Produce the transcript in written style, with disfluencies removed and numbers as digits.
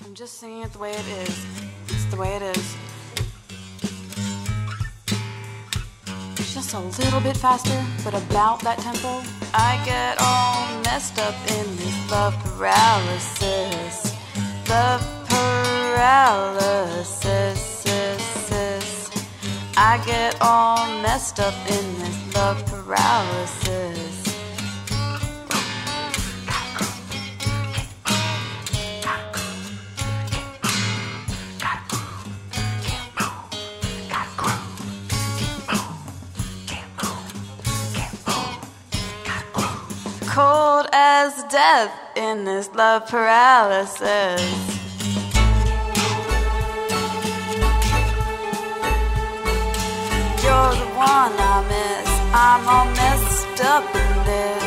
I'm just singing it the way it is. It's the way it is. Just a little bit faster, but about that tempo. I get all messed up in this love paralysis. Love paralysis. I get all messed up in this love paralysis. Cold as death in this love paralysis. You're the one I miss. I'm all messed up in this.